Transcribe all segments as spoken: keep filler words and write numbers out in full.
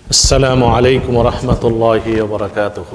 السلام عليكم ورحمة الله وبركاته.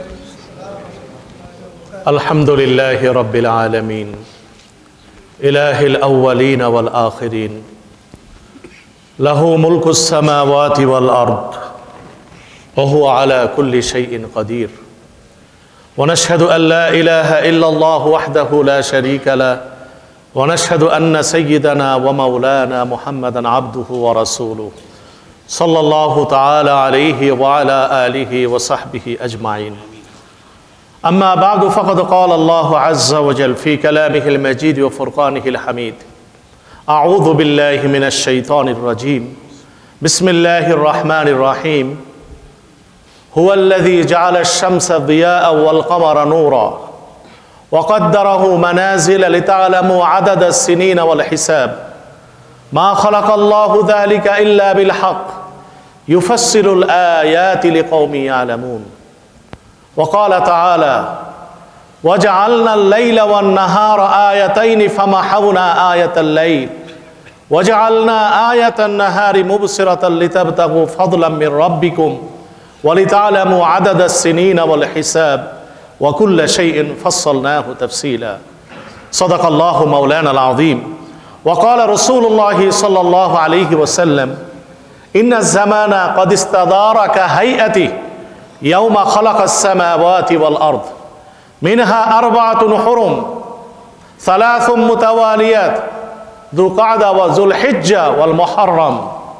الحمد لله رب العالمين إله الأولين والآخرين له ملك السماوات والأرض وهو على كل شيء قدير ونشهد أن لا إله إلا الله وحده لا شريك له ونشهد أن سيدنا ومولانا محمدا عبده ورسوله صلى الله تعالى عليه وعلى آله وصحبه أجمعين. أما بعد فقد قال الله عز وجل في كلامه المجيد وفرقانه الحميد: أعوذ بالله من الشيطان الرجيم بسم الله الرحمن الرحيم هو الذي جعل الشمس ضياء والقمر نورا وقدره منازل لتعلموا عدد السنين والحساب ما خلق الله ذلك إلا بالحق يفسر الآيات لقوم يعلمون. وقال تعالى: وجعلنا الليل والنهار آيتين فمحونا آية الليل وجعلنا آية النهار مبصرة لتبتغوا فضلا من ربكم ولتعلموا عدد السنين والحساب وكل شيء فصلناه تفصيلا. صدق الله مولانا العظيم. وقال رسول الله صلى الله عليه وسلم: إن الزمان قد استدار كهيئته يوم خلق السماوات والأرض منها أربعة حرم ثلاث متواليات ذو القعدة وذو الحجة والمحرم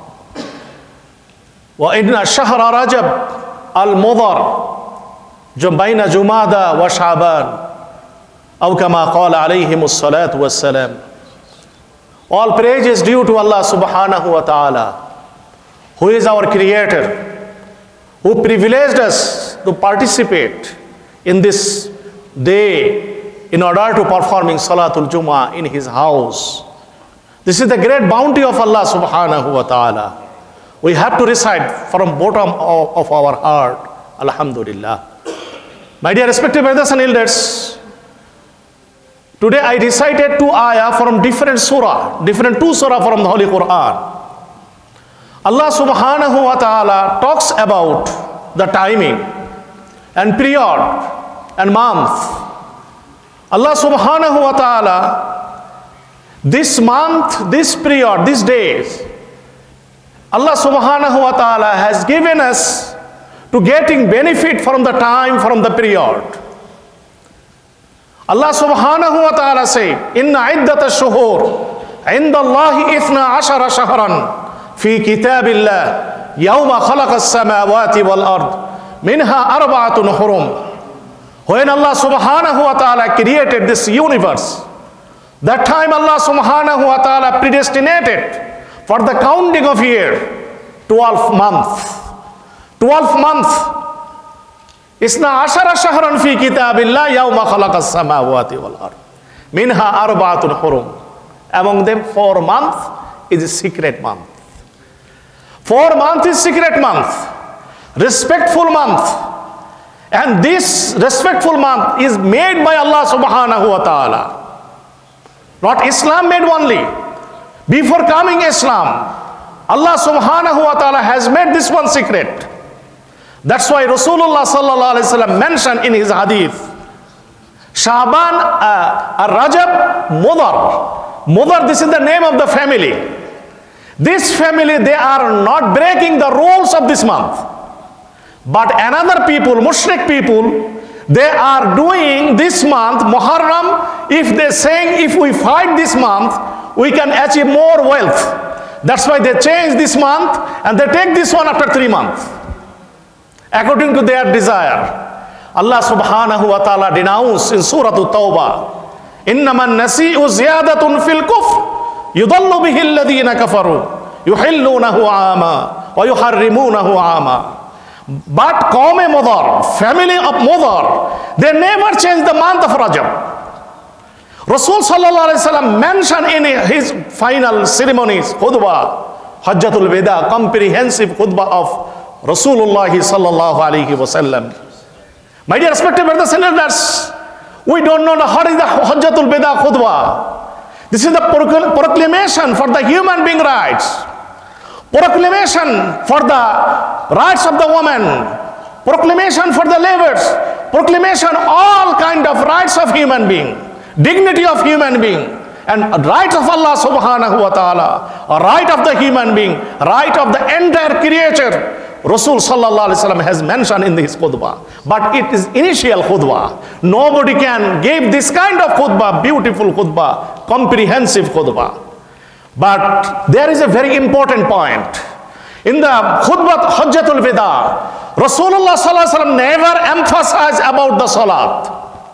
وإن شهر رجب المضر بين جمادى وشعبان أو كما قال عليهم الصلاة والسلام. All praise is due to Allah subhanahu wa ta'ala, who is our creator, who privileged us to participate in this day in order to performing Salatul Jummah in his house. This is the great bounty of Allah subhanahu wa ta'ala. We have to recite from bottom of, of our heart, Alhamdulillah. My dear respected brothers and elders, today I recited two ayah from different surah, different two surah from the Holy Quran. Allah subhanahu wa ta'ala talks about the timing and period and month. Allah subhanahu wa ta'ala, this month, this period, these days, Allah subhanahu wa ta'ala has given us to getting benefit from the time, from the period. Allah subhanahu wa ta'ala said, Inna iddata shuhur inda Allahi ithna ashara shahran fi kitabillah yawma khalaqa as-samawati wal ard minha arba'atun hurum. When Allah subhanahu wa ta'ala created this universe, that time Allah subhanahu wa ta'ala predestinated for the counting of year twelve months. twelve months. Isna ashara shahran fi kitabillah yawma khalaqa as-samawati wal ard minha arba'atun hurum. Among them four months is a secret month. Four months is secret month, respectful month. And this respectful month is made by Allah subhanahu wa ta'ala. Not Islam made only. Before coming Islam, Allah subhanahu wa ta'ala has made this one secret. That's why Rasulullah sallallahu alaihi wasallam mentioned in his hadith, Shaban, uh, Rajab, Mudar. Mudar, this is the name of the family. This family, they are not breaking the rules of this month. But another people, Mushrik people, they are doing this month, Muharram, if they saying if we fight this month, we can achieve more wealth. That's why they change this month and they take this one after three months. According to their desire. Allah subhanahu wa ta'ala denounced in Surah At-Tawbah, إِنَّمَا النَّسِيءُ زِيَادَةٌ فِي الْكُفْرِ يُضَلُّ بِهِ الَّذِينَ كَفَرُوا يُحِلُّونَهُ عَامًا وَيُحَرِّمُونَهُ عَامًا. But Qawm Mudar, family of Mudar, they never changed the month of Rajab. Rasul sallallahu alaihi wasallam mentioned in his final ceremonies, khutbah, Hajjatul Wada, comprehensive khutbah of Rasulullah sallallahu alaihi wasallam. My dear respected brothers and elders, we don't know what is the Hajjatul Wada khutbah. This is the proclamation for the human being rights. proclamation for the rights of the woman, proclamation for the laborers, proclamation all kind of rights of human being, dignity of human being, and right of Allah subhanahu wa ta'ala, a right of the human being, right of the entire creature. Rasul sallallahu alaihi wasallam has mentioned in his khutbah, but it is initial khutbah. Nobody can give this kind of khutbah, beautiful khutbah, comprehensive khutbah. But there is a very important point. In the khutbah Hajjatul Wida, Rasulullah sallallahu alaihi wasallam never emphasized about the salat.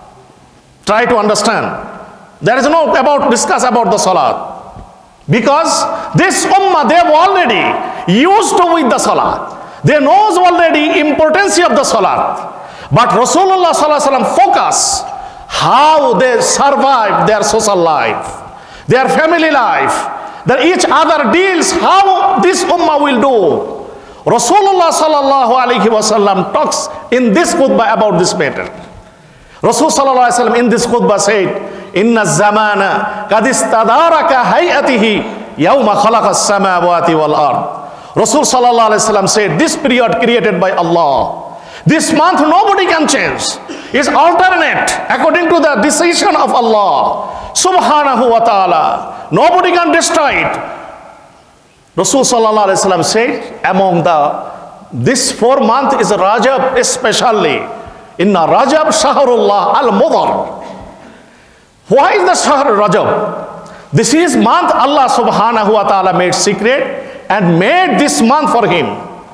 Try to understand. There is no about discuss about the salat. Because this ummah, they have already used to with the salat. They knows already importance of the salat. But Rasulullah sallallahu alaihi wasallam focus how they survive their social life, their family life, that each other deals, how this ummah will do. Rasulullah sallallahu alaihi wasallam talks in this khutbah about this matter. Rasul sallallahu alaihi wasallam in this khutbah said, "Inna zamana qad istadaraka hayatihi yawma khalaqa as-samawati wal ard." Rasul sallallahu alaihi wasallam said, this period created by Allah, this month nobody can change. It's alternate according to the decision of Allah subhanahu wa ta'ala. Nobody can destroy it. Rasul sallallahu alaihi wasallam said, among the this four month is Rajab, especially inna Rajab shahrullah al-mudhar. Why is the shahr Rajab? This is month Allah subhanahu wa ta'ala made secret and made this month for him.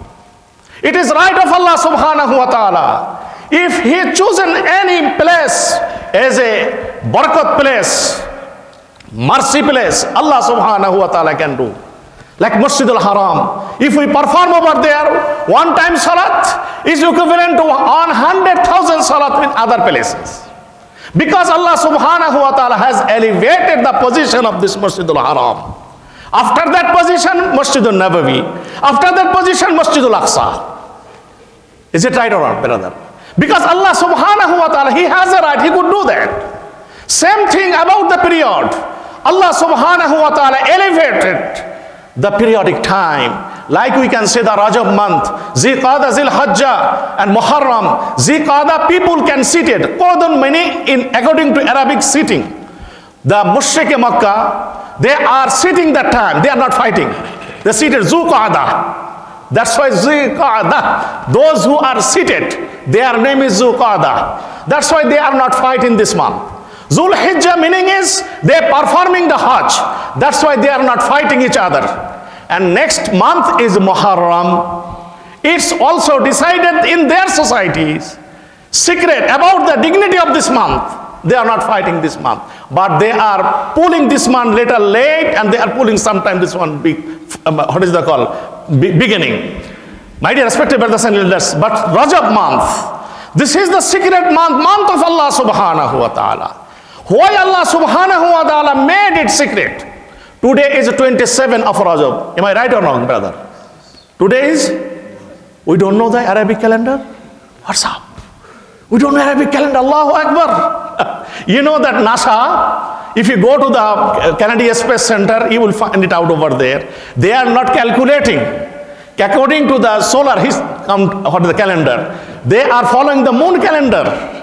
It is right of Allah subhanahu wa ta'ala. If he chosen any place as a barakat place, mercy place, Allah subhanahu wa ta'ala can do. Like Masjid al-Haram. If we perform over there, one time salat is equivalent to one hundred thousand salat in other places. Because Allah subhanahu wa ta'ala has elevated the position of this Masjid al-Haram. After that position, Masjid al-Nabawi. After that position, Masjid al-Aqsa. Is it right or not, brother? Because Allah subhanahu wa ta'ala, He has a right, He could do that. Same thing about the period. Allah subhanahu wa ta'ala elevated the periodic time. Like we can say the Rajab month, Ziqada, Zil-Hajjah and Muharram. Ziqada, people can sit it. Qadun many in according to Arabic sitting. The Mushrik Makkah, they are sitting that time, they are not fighting. They seated Zuqada. That's why Zuqada, those who are seated, their name is Zuqada. That's why they are not fighting this month. Zul Hijjah meaning is they are performing the Hajj. That's why they are not fighting each other. And next month is Muharram. It's also decided in their societies. Secret about the dignity of this month. They are not fighting this month. But they are pulling this month little late and they are pulling sometime this one big, um, what is the call? Be beginning. My dear respected brothers and elders, but Rajab month, this is the secret month, month of Allah subhanahu wa ta'ala. Why Allah subhanahu wa ta'ala made it secret? Today is twenty-seventh of Rajab. Am I right or wrong, brother? Today is, we don't know the Arabic calendar? What's up? We don't know Arabic calendar, Allahu Akbar. You know that NASA, if you go to the Kennedy Space Center, you will find it out over there. They are not calculating according to the solar, his, um, what is the calendar. They are following the moon calendar.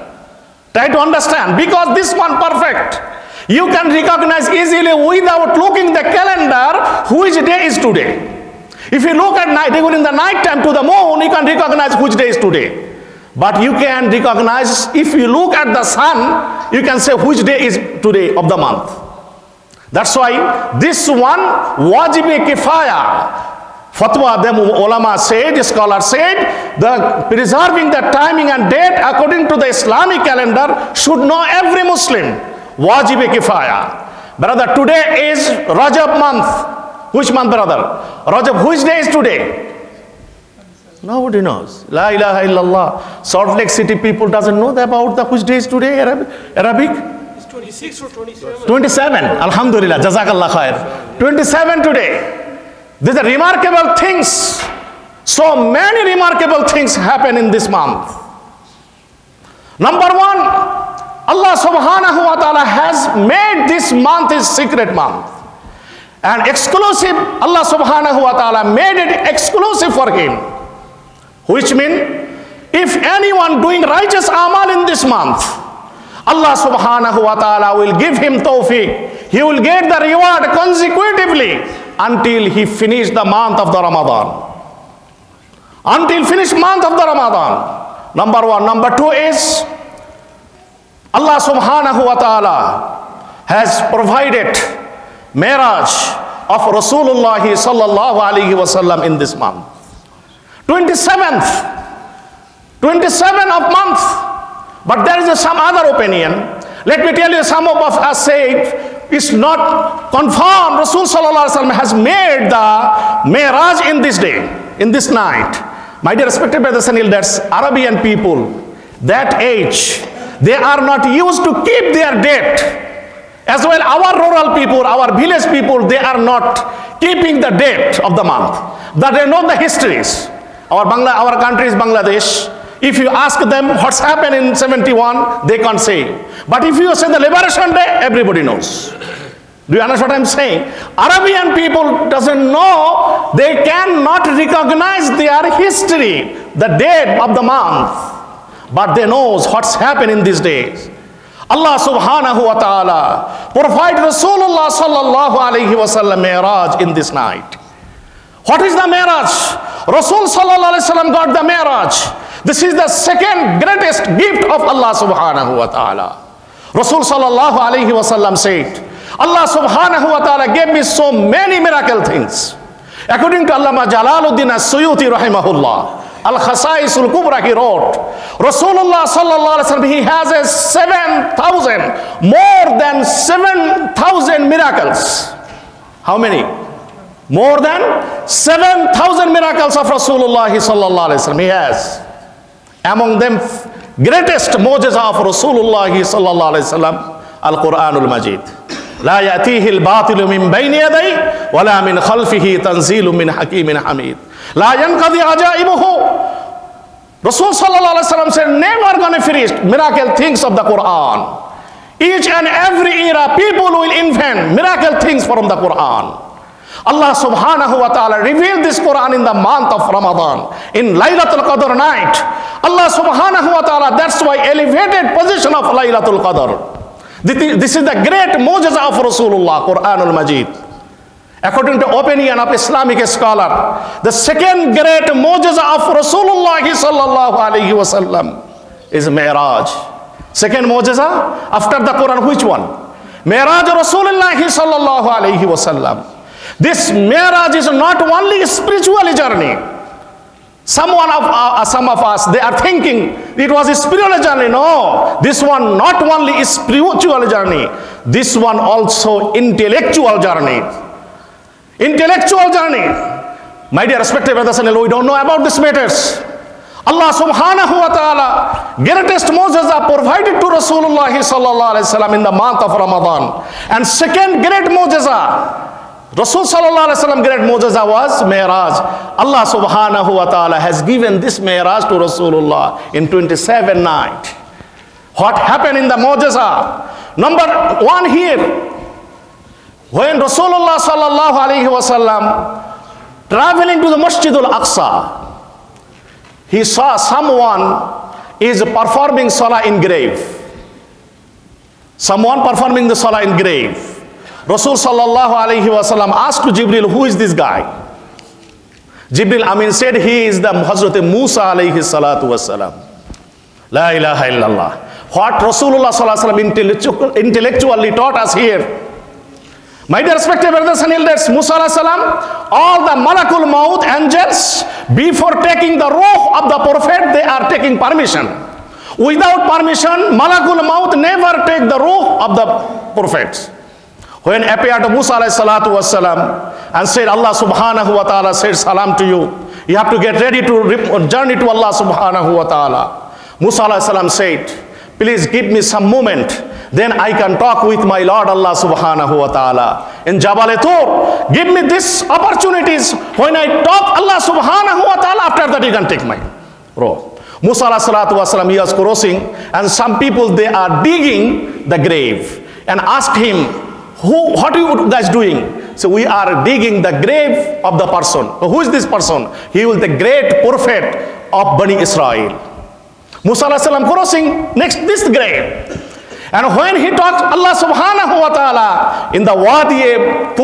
Try to understand, because this one perfect. You can recognize easily without looking the calendar which day is today. If you look at night, even in the night time to the moon, you can recognize which day is today. But you can recognize, if you look at the sun, you can say which day is today of the month. That's why this one, wajib kifaya. Fatwa, them ulama said, scholars said, the preserving the timing and date according to the Islamic calendar should know every Muslim. Wajib kifaya. Brother, today is Rajab month. Which month, brother? Rajab, which day is today? Nobody knows. La ilaha illallah. Salt Lake City people doesn't know about the which day is today, Arabic? Arabic? It's twenty-six or twenty-seven. twenty-seven. Alhamdulillah. Jazakallah khair. twenty-seven today. These are remarkable things. So many remarkable things happen in this month. Number one, Allah subhanahu wa ta'ala has made this month his secret month. And exclusive, Allah subhanahu wa ta'ala made it exclusive for him. Which means, if anyone doing righteous amal in this month, Allah subhanahu wa ta'ala will give him tawfiq. He will get the reward consecutively until he finish the month of the Ramadan. Until finish month of the Ramadan. Number one. Number two is, Allah subhanahu wa ta'ala has provided marriage of Rasulullah sallallahu alaihi wasallam in this month. twenty-seventh. twenty-seventh of month. But there is some other opinion. Let me tell you, some of us say it's not confirmed. Rasul sallallahu alaihi wasallam has made the marriage in this day, in this night. My dear respected brothers and elders, Arabian people, that age, they are not used to keep their date. As well, our rural people, our village people, they are not keeping the date of the month. That they know the histories. Our Bangla, our country is Bangladesh. If you ask them what's happened in seventy-one, they can't say. But if you say the Liberation Day, everybody knows. Do you understand what I'm saying? Arabian people doesn't know, they cannot recognize their history, the date of the month. But they know what's happened in these days. Allah subhanahu wa ta'ala provide Rasulullah sallallahu alayhi wa sallam Mi'raj in this night. What is the Mi'raj? Rasul sallallahu alayhi wa sallam got the Mi'raj. This is the second greatest gift of Allah subhanahu wa ta'ala. Rasul sallallahu alayhi wa sallam said, Allah subhanahu wa ta'ala gave me so many miracle things. According to Allama Jalaluddin As-Suyuti rahimahullah, Al-Khasa'is Al-Kubra, he wrote, Rasulullah sallallahu alayhi wa sallam, he has a seven thousand, more than seven thousand miracles. How many? More than seven thousand miracles of Rasulullah sallallahu alayhi wa sallam he has. Among them, greatest mu'jiza of Rasulullah sallallahu alayhi wa sallam, Al-Quranul Majid. لا يأتيه الباطل من بين يديه ولا من خلفه تنزيل من حكيم حميد لا ينقضي عجائبه. Rasul sallallahu alaihi wasallam said, never gonna finish miracle things of the Quran. Each and every era people will invent miracle things from the Quran. Allah subhanahu wa ta'ala revealed this Quran in the month of Ramadan, in Laylatul Qadr night. Allah subhanahu wa ta'ala, that's why elevated position of Laylatul Qadr. This is the great mu'jiza of Rasulullah, Quranul Majid. According to opinion of Islamic scholar, the second great mu'jiza of Rasulullah sallallahu alayhi wa sallam is Mi'raj. Second mu'jiza after the Quran, which one? Mi'raj Rasulullah sallallahu alayhi wa sallam. This Mi'raj is not only a spiritual journey. Someone of uh, some of us, they are thinking it was a spiritual journey. No, this one not only is spiritual journey, this one also intellectual journey. Intellectual journey. My dear respected brothers and we don't know about these matters. Allah subhanahu wa ta'ala greatest mu'jiza provided to Rasulullah sallallahu alayhi wa sallam in the month of Ramadan. And second great mu'jiza, Rasul sallallahu alaihi wasallam great mu'jiza was Mi'raj. Allah subhanahu wa ta'ala has given this Mi'raj to Rasulullah in twenty-seven night. What happened in the mu'jiza? Number one here, when Rasulullah sallallahu alaihi wasallam traveling to the Masjid al-Aqsa, he saw someone is performing salah in grave. Someone performing the salah in grave. Rasul sallallahu alayhi wa sallam asked to Jibril, who is this guy? Jibril Amin said, he is the Hazrat Musa alayhi salatu wasalam. La ilaha illallah. What Rasulullah sallallahu alayhi wa sallam intellectually taught us here. My dear respected brothers and elders, Musa alayhi salam, all the Malakul Maut angels, before taking the ruh of the prophet, they are taking permission. Without permission, Malakul Maut never take the ruh of the prophets. When appeared to Musa alayhi salatu wasalam and said, Allah subhanahu wa ta'ala said salam to you. You have to get ready to journey to Allah subhanahu wa ta'ala. Musa alayhi salam said, please give me some moment. Then I can talk with my Lord Allah subhanahu wa ta'ala. In Jabal Tur, give me these opportunities. When I talk Allah subhanahu wa ta'ala, after that you can take my robe. Musa alayhi salatu wasalam, he was crossing and some people, they are digging the grave and asked him, Who, what are you guys doing? So we are digging the grave of the person. So who is this person? He was the great prophet of Bani Israel. Musa alayhi salam crossing next this grave. And when he talks, Allah subhanahu wa ta'ala in the Wadi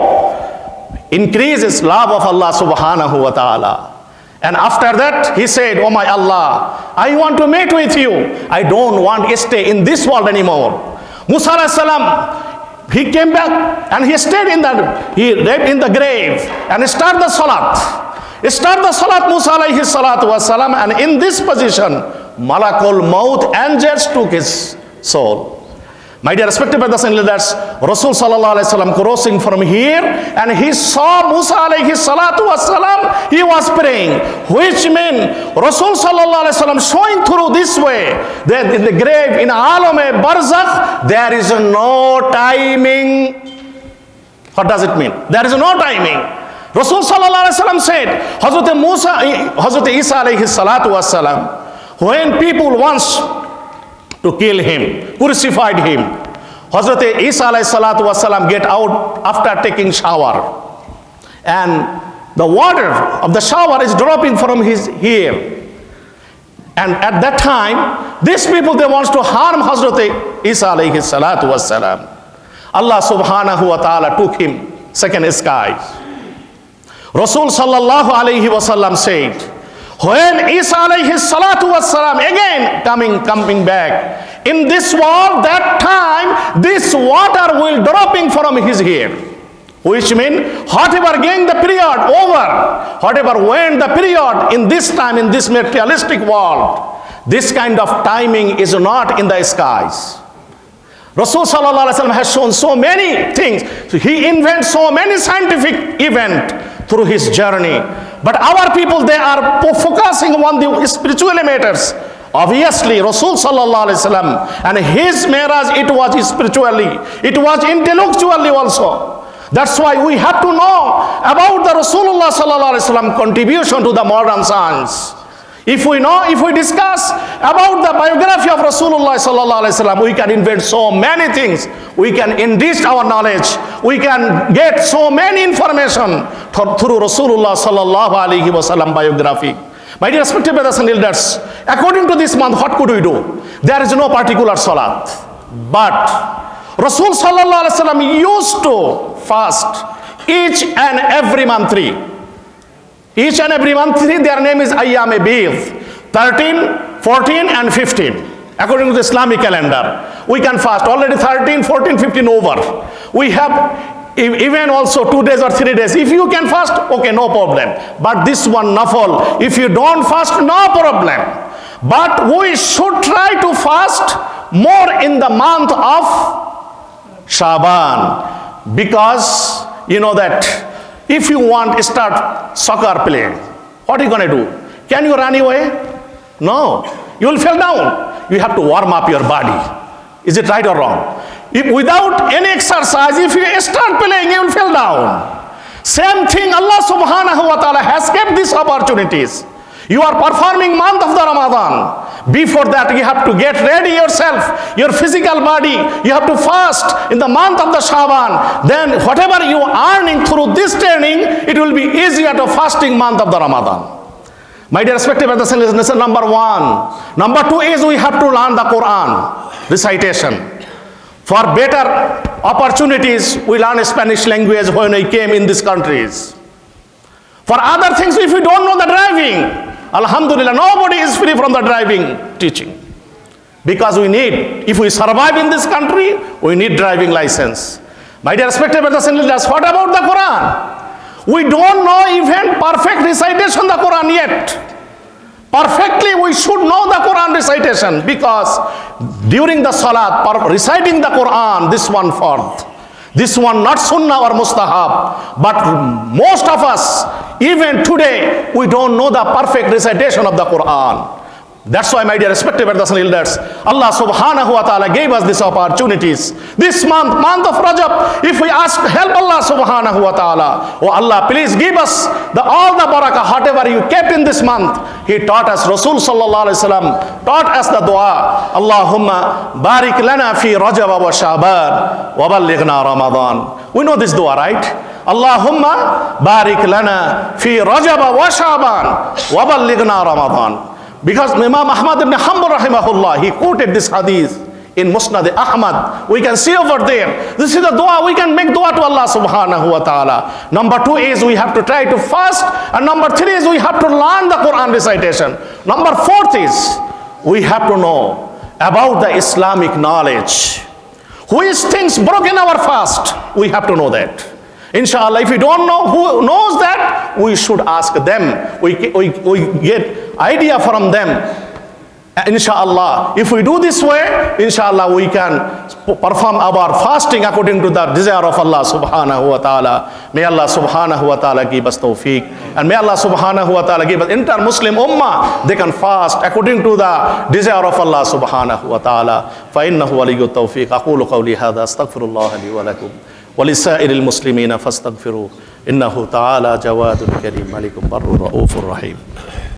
Tur increases love of Allah subhanahu wa ta'ala. And after that, he said, oh my Allah, I want to meet with you. I don't want to stay in this world anymore. Musa alayhi salam, he came back and he stayed in the, he lived in the grave and started the salat. Start the salat, Musa alayhi salatu was salam, and in this position, Malakul Maut, angels took his soul. My dear respected brothers and leaders, Rasul sallallahu alayhi wasallam crossing from here, and he saw Musa alayhi salatu wasalam, he was praying, which means Rasul sallallahu alayhi wasallam showing through this way that in the grave in Alam-e Barzakh there is no timing. What does it mean? There is no timing. Rasul sallallahu alayhi wasallam said, Hazrat Musa, Hazrat Isa alayhi salatu wasalam, when people wants to kill him, crucified him, Hazrat Isa alayhi salatu wasalam get out after taking shower, and the water of the shower is dropping from his hair, and at that time these people, they want to harm Hazrat Isa alayhi salatu wasalam. Allah subhanahu wa ta'ala took him second sky. Rasul sallallahu alayhi wasallam said, when Isa alayhi salatu wasalam again coming coming back in this world, that time this water will dropping from his hair, which means whatever gain the period over, whatever went the period in this time in this materialistic world, this kind of timing is not in the skies. Rasul sallallahu alayhi wasallam has shown so many things. So he invents so many scientific events through his journey. But our people, they are focusing on the spiritual matters. Obviously, Rasul sallallahu alayhi wasallam and his mirage, it was spiritually, it was intellectually also. That's why we have to know about the Rasulullah sallallahu alayhi wasallam contribution to the modern science. If we know, if we discuss about the biography of Rasulullah sallallahu alaihi wasallam, we can invent so many things. We can enrich our knowledge. We can get so many information through Rasulullah sallallahu alaihi wasallam biography. My dear respected brothers and elders, according to this month, what could we do? There is no particular salat, but Rasul sallallahu alaihi wasallam used to fast each and every month three. Each and every month, their name is Ayyam-e Bid, thirteen, fourteen and fifteen. According to the Islamic calendar, we can fast already thirteen, fourteen, fifteen over. We have even also two days or three days. If you can fast, okay, no problem. But this one, nafal, if you don't fast, no problem. But we should try to fast more in the month of Shaban, because you know that if you want to start soccer playing, what are you going to do? Can you run away? No. You will fall down. You have to warm up your body. Is it right or wrong? If without any exercise, if you start playing, you will fall down. Same thing, Allah subhanahu wa ta'ala has kept these opportunities. You are performing month of the Ramadan. Before that, you have to get ready yourself, your physical body. You have to fast in the month of the Shaban. Then whatever you are earning through this training, it will be easier to fasting month of the Ramadan. My dear respected brothers and listeners, number one. Number two is we have to learn the Quran recitation. For better opportunities, we learn Spanish language when we came in these countries. For other things, if you don't know the driving, Alhamdulillah, nobody is free from the driving teaching. Because we need, if we survive in this country, we need driving license. My dear respected brothers and sisters, what about the Quran? We don't know even perfect recitation of the Quran yet. Perfectly, we should know the Quran recitation, because during the Salat, reciting the Quran, this one fourth. This one not sunnah or mustahab, but most of us, even today, we don't know the perfect recitation of the Quran. That's why, my dear respected brothers and elders, Allah subhanahu wa ta'ala gave us these opportunities. This month, month of Rajab, if we ask help Allah subhanahu wa ta'ala, oh Allah, please give us the, all the barakah, whatever you kept in this month. He taught us, Rasul sallallahu alayhi wa sallam taught us the dua, Allahumma barik lana fi Rajab wa Sha'ban wa ballighna Ramadan. We know this dua, right? Allahumma barik lana fi Rajab wa Sha'ban wa ballighna Ramadan. Because Imam Ahmad ibn Hanbal rahimahullah, he quoted this hadith in Musnad Ahmad. We can see over there. This is the dua. We can make dua to Allah subhanahu wa ta'ala. Number two is we have to try to fast. And number three is we have to learn the Quran recitation. Number fourth is we have to know about the Islamic knowledge. Who is things broken our fast? We have to know that. Inshallah, if we don't know who knows that, we should ask them. We, we, we get idea from them. Inshallah, if we do this way, inshallah, we can perform our fasting according to the desire of Allah subhanahu wa ta'ala. May Allah subhanahu wa ta'ala give us tawfiq. And may Allah subhanahu wa ta'ala give us entire Muslim ummah. They can fast according to the desire of Allah subhanahu wa ta'ala. فَإِنَّهُ وَلِيُّ التَّوْفِيقِ أَقُولُ قَوْلِي هَذَا أَسْتَغْفِرُ اللَّهَ لِي وَلَكُمْ ولسائر المسلمين فاستغفروه إنه تعالى جواد كريم ملك بر رؤوف رحيم.